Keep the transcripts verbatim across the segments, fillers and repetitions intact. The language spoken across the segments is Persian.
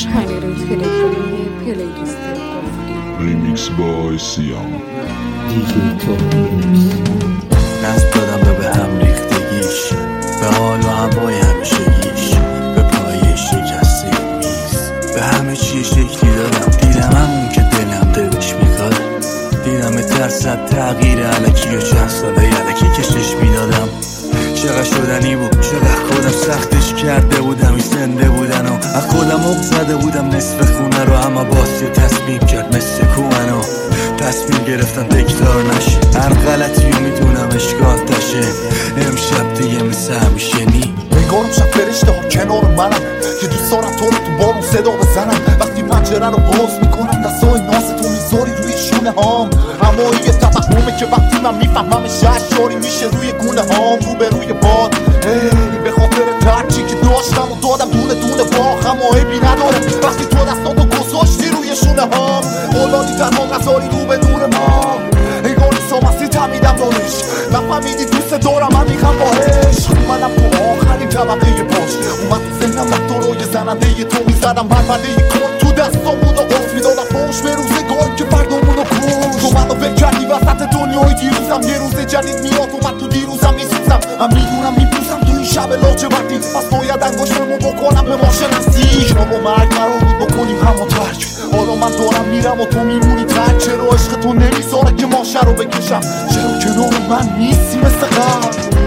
کانال تلگرامی پلیلیست قفلی ریمیکس بای سیام دیجی تو نصب دادم به به هم ریختگیش، به حال و هوای همیشگیش، به پایه شکسته میز، به همه چی شکلی دادم. دیدم همون که دلم دلش میخواد، دیدم به ترصد تغییر علکی و چند ساله علکی کشش میدادم. چقدر شدنی بود، چقدر خودم سختش کرده بودم، این زنده بودن و از خودم اق زده بودم نصف خونه رو، اما باز یه تصمیم کرد مثل کومنو تصمیم گرفتم تکرار نشه، هر غلطی رو میدونم اشکال تشه. امشب دیگه مثل همیشه نی نگارم شب فرشته ها کنار منم که دوست دارم تو رو تو بارون صدا بزنم. وقتی پنجره رو باز میکنم دستای ناز تو میذاری روی شونه هام، اما این یه توهمه که وقتی من میفهمم ششاری میشه روی گونه هام رو به روی باد. ای به خاطر ترچی که داشتم و دادم دونه دونه باخ، اما عیبی نداره وقتی تو دستاتو گذاشتی روی شونه هام. اولادی تنها نذاری رو به دور ما، انگار نیسا مسیح تمیدم دارش، نفهمیدی دوست دارم من میخوام باهش. منم تو آخرین طبقه پاش اومد تو ذهنم رفتارای زننده تو میزدم، بربنده کن تو دستام بود و قفل میدادم پاش به روزگاری که فردامونو کن. تو منو ول کردی وسط دنیای دیروزم، یه روز جدید میاد و من تو دیروزم میسوزم. من میدونم میپوزم تو این شب لاجوردی، پس باید انگشتمو بکنم به ما شناسی. شما و مرگ قرار بود بکنیم همو ترک، حالا من دارم میرم و تو میمونی ترک. چرا عشق تو نمیذاره که ماشه رو بکشم، چرا کنار من نیستی مثل قبل.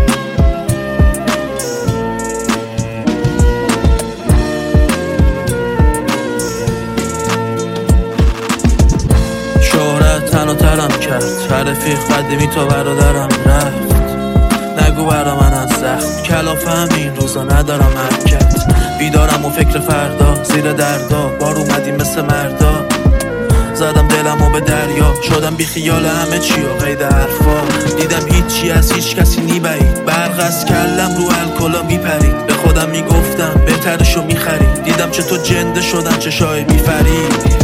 تن و ترم کرد، هر رفیق قدیمی تا برادرم رفت. نگو برا من از زخم کلافه همین روزا ندارم حرکت. بیدارم و فکر فردا زیر دردا، بار اومدیم مثل مردا. زدم دلمو به دریا، شدم بی خیال همه چی و قید حرفا. دیدم هیچی از هیچ کسی نیبعید، برق از کلم رو الکلا میپرید. به خودم میگفتم بهترشو میخرید، دیدم چه تو جنده شدم چه شای میفرید.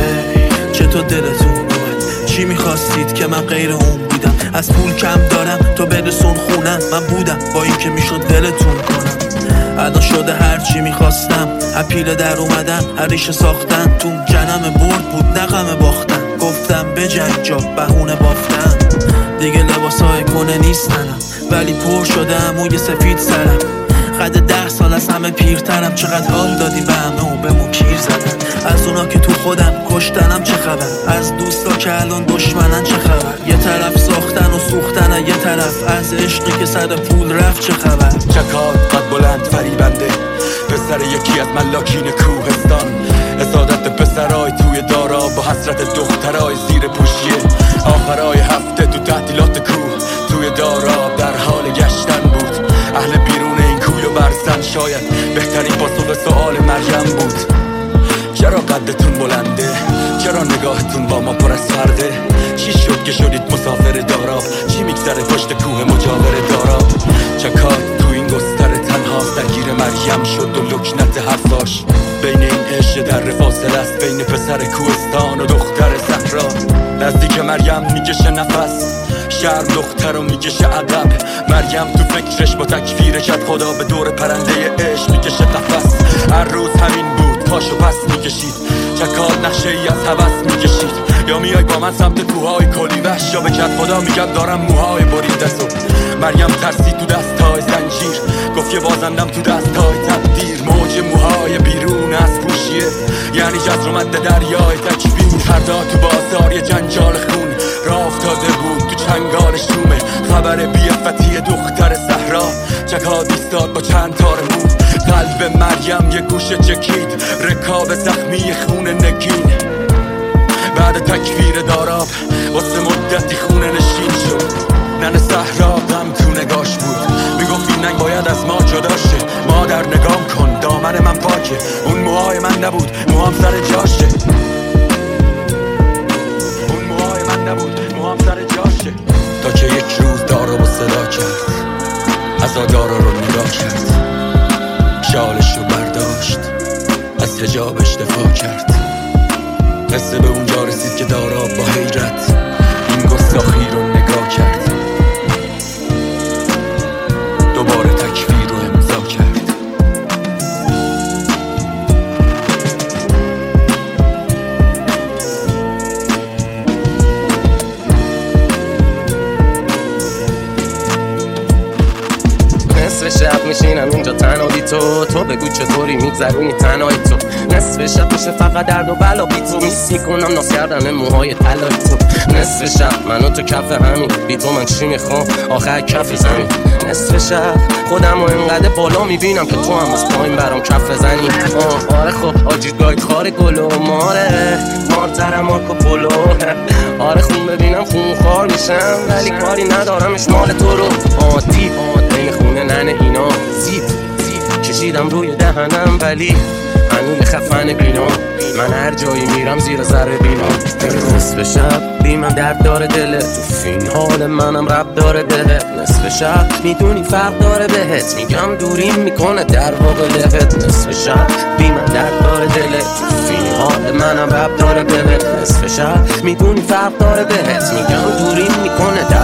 چه تو دلتون چی میخواستید که من غیر اون بودم؟ از پول کم دارم تو برسون خونم، من بودم با این که میشد دلتون کنم. ادا شده هر چی میخواستم، اپیل در اومدن هر ریشه ساختن. تو جنم برد بود نغمه باختن، گفتم بجنگ جا بهونه بافتن. دیگه لباسای کنه نیستنم، ولی پر شده عموی سفید سرم. قد ده سال از همه پیرترم، چقدر حال دادی به همه و به مو کیر زدن. از اونا که تو خودم کشتنم چه خبر، از دوستا که الان دشمنن چه خبر. یه طرف ساختن و سوختن، یه طرف از عشقی که سر پول رفت چه خبر. چکات قد بلند فریبنده، پسر یکی از ملاکین کوهستان. حسادت پسرای توی دارا با حسرت دخترای زیر پوشیه. آخرای هفته تو تعطیلات کوه توی دارا در حال گشتن بود. اهل بیرون این کوی و برزن شاید بهترین پاسخ سؤال مریم بود. چرا قدتون بلنده؟ چرا نگاهتون با ما پر از فرده؟ چی شد که شدید مسافر دارا؟ چی میگذره پشت کوه مجاور دارا؟ چکار تو این گستر تنهاست، درگیر مریم شد و لکنت حرفاش. بین این عشق در فاصله است، بین پسر کوهستان و دختر صحرا. نزدیک مریم میکشه نفس، شرم دختر رو میکشه ادب. مریم تو فکرش با تکفیر شد خدا، به دور پرنده عشق میکشه قفس. هر روز همین بود، پاشو پس میکشید، چکار نقشه ای از هوس میکشید. یا میای با من سمت کوههای کلی وحش، یا به کت خدا میگم دارم موهای بریده سو. مریم ترسی تو دستای زنجیر، گفت که بازندم تو دستای تقدیر. موج موهای بیرون از پوشیه، یعنی جزر اومد دریای تکبیر. فردا تو بازار یه جنجال خون راه افتاده بود تو چنگال شومه. خبر بی‌عفتی دختر صحرا، چکاد ایستاد با چند تار مو. قلب مریم یه گوشه چکید، رکاب زخمی خون نگین. بعد تکفیر داراب واسه مدتی خونه نشین شد. نن صحرا غم تو نگاش بود، میگفت این ننگ باید از ما جدا شه. مادر نگام کن دامن من پاکه، اون موهای من نبود موهام سر جاشه. اون موهای من نبود موهام سر جاشه. تا که یک روز دارا با صدا کرد، از دارا رو نگاه کرد. شالش رو برداشت، از حجابش دفاع کرد. قصه به اونجا رسید که دارا با حیرت این گستاخی رو نگاه کرد. دوباره تکفیر رو امضا کرد. میشینم اینجا تنها بی تو. تو بگو چطوری میگذرونی تنهایی تو. نصف شب میشه فقط درد و بلا بی تو. میس میکنم ناز کردن موهای طلایی تو. نصف شب منو تو کف همین بی تو من چی میخوام آخر کف زمین. نصف شب خودم و اینقدر بالا میبینم که تو هم از پایین برام کف زنی. آه آره خب آجی گاید خار گلو ماره مارترم مارکو پولو. آره خون ببینم خون خار میشم ولی کاری ندارمش مال تو رو. آتی این خونه ننه اینا زیب کشیدم روی دهنم ولی هنوز خفن بینا. من هر جایی میرم زیر ذره بینا. نصف شب بی من درد داره دلت تو فین حال منم رب داره بهت. نصف شب میدونی فرق داره بهت میگم دوریم میکنه در واقع لهت. نصف شب بی من درد داره دلت تو فین حال منم رب داره بهت. نصف شب میدونی فرق داره بهت میگم دوریم میکنه در